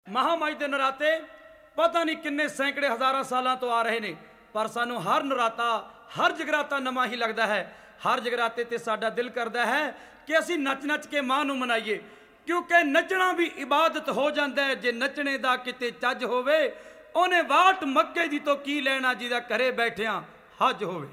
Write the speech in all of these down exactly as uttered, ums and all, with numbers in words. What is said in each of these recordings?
महामाई के नराते पता नहीं किन्ने सैकड़े हज़ारों सालों तो आ रहे ने, पर सानू हर नराता हर जगराता नवा ही लगता है। हर जगराते ते साडा दिल करता है कि असी नच नच के मां नू मनाइए, क्योंकि नचना भी इबादत हो जाता है। जे नचने दा किते चज होवे ओने वाट मक्के दी तो की लेना जिदा घरे बैठिया हज होवे।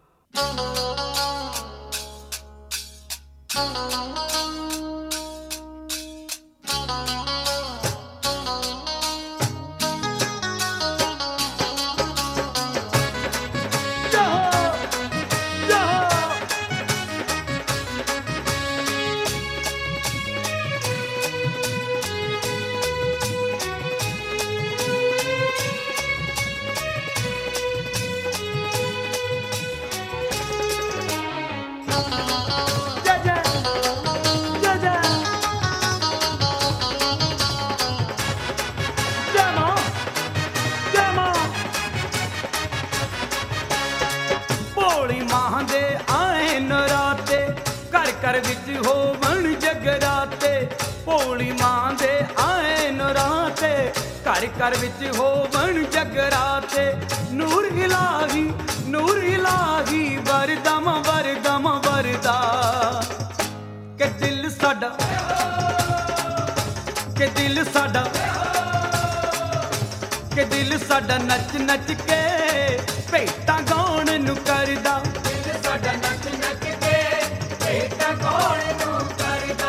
घर विच होवन जगराते, भोली मां दे आए नराते, घर घर विच होवन जगराते। नूर इलाही नूर इलाही वरदम वरदम वरदा, के दिल साडा के दिल साडा के दिल साडा नच नच के भेटां गाउण नू करदा। दिल साडा नच नच के भेटां गाउण नू करदा।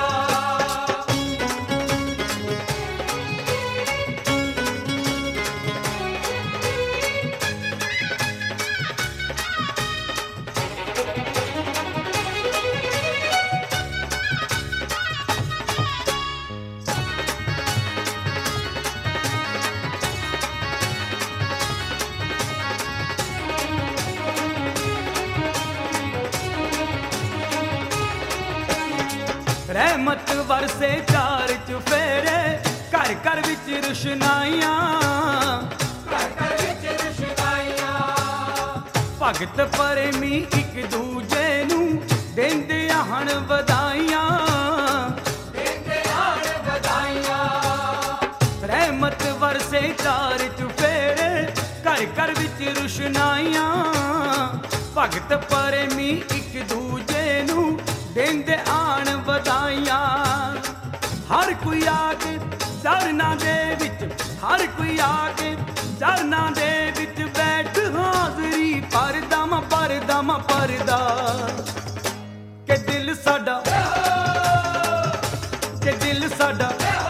रहमत वरसे चार चुफेरे, घर घर विच रुशनाइयां, घर घर विच रुशनाइयां। भगत परमी एक दूजे नू देंदे हन वधाइयां, देंदे हन वधाइयां। रहमत वरसे चार चुफेरे, घर घर विच रुशनाइयां। भगत परमी एक दूजे नू देंदे आन वधाइयां। हर कोई आके चरना दे विच, हर कोई आके चरना दे विच बैठ हाजरी परदम परदम परदा। के दिल साडा के दिल साडा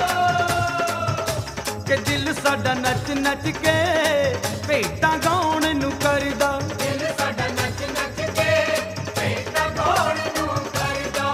के दिल साडा नच नच के भेटां गाउण नू करदा। दिल साडा नच नच के भेटां गाउण नू करदा।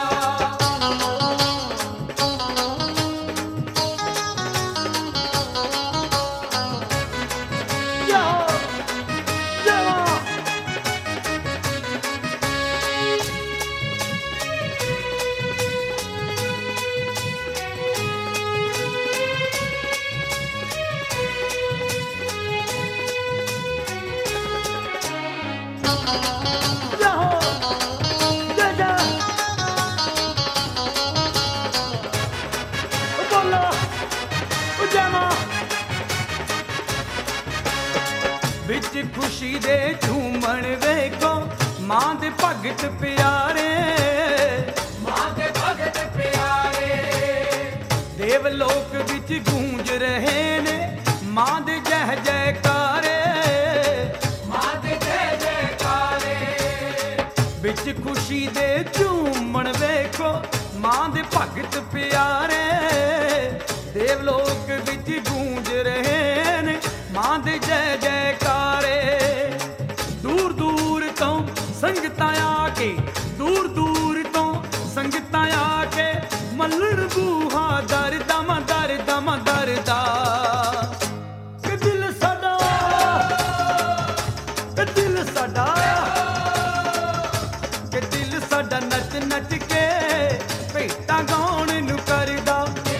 विच खुशी दे झूमण वेखो मां दे भगत प्यारे, मां दे भगत प्यारे। देवलोक विच गूंज रहे ने मां दे जय जयकारे, मां दे जय जयकारे। विच खुशी दे झूमण वेखो मां दे भगत प्यारे। देवलोक विच गूंज रहे ने मां दे जय जयकारे। दूर दूर तो संगतां आके, दूर दूर तो संगतां आके मल्लण बूहा दर दम दर दम दरदा। के दिल साडा के दिल साडा के दिल साडा नच नच के भेटां गाउण नू करदा।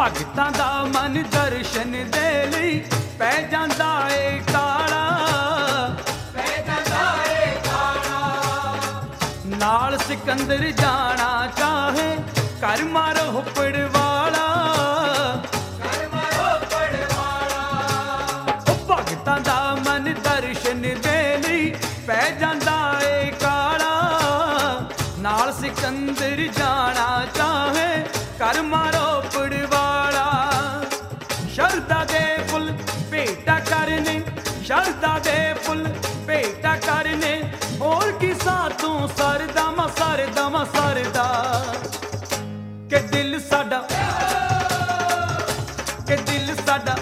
ਭਗਤਾਂ ਦਾ ਮਨ ਦਰਸ਼ਨ ਦੇ ਲਈ ਪੈ ਜਾਂਦਾ ਏ ਕਾਲਾ, ਪੈ ਜਾਂਦਾ ਏ ਕਾਲਾ। ਨਾਲ ਸਿਕੰਦਰ ਜਾਣਾ ਚਾਹੇ ਕਰ ਮਾਰੋ ਹੁੱਪੜ ਵਾਲਾ, ਕਰ ਮਾਰੋ ਹੁੱਪੜ ਵਾਲਾ। ਉਹ ਭਗਤਾਂ ਦਾ ਮਨ ਦਰਸ਼ਨ ਦੇ ਲਈ ਪੈ ਜਾਂਦਾ ਏ ਕਾਲਾ, ਨਾਲ ਸਿਕੰਦਰ ਜਾਣਾ ਚਾਹੇ ਕਰ ਮਾਰੋ ਹੁੱਪੜ ਵਾਲਾ। ਸ਼ਰਧਾ ਦੇ ਫੁੱਲ ਭੇਟਾ ਕਰਨੇ, ਸ਼ਰਧਾ ਦੇ ਫੁੱਲ ਭੇਟਾ ਕਰਨੇ, ਹੋਰ ਕੀ ਸਾਥੋਂ ਸਰਦਾ ਮਾ ਸਰਦਾ ਮਾ ਸਰਦਾ। ਕਿ ਦਿਲ ਸਾਡਾ, ਕਿ ਦਿਲ ਸਾਡਾ,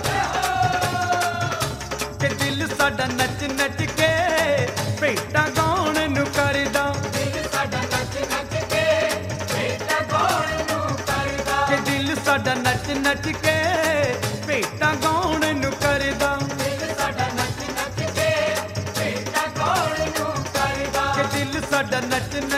ਕਿ ਦਿਲ ਸਾਡਾ ਨੱਚ ਨੱਚ ਕੇ ਭੇਟਾ ਗਾਉਣ ਨੂੰ ਕਰਦਾ, ਦਿਲ ਸਾਡਾ ਨੱਚ ਨੱਚ ਕੇ ਭੇਟਾ ਗਾਉਣ ਨੂੰ ਕਰਦਾ। ਕਿ ਦਿਲ ਸਾਡਾ ਨੱਚ ਨੱਚ ਕੇ ਭੇਟਾ ਗਾਉਣ ਨੂੰ ਕਰਦਾ, ਦਿਲ ਸਾਡਾ ਨੱਚ ਨੱਚ ਕੇ ਭੇਟਾ ਗਾਉਣ ਨੂੰ ਕਰਦਾ। ਕਿ ਦਿਲ ਸਾਡਾ ਨੱਚ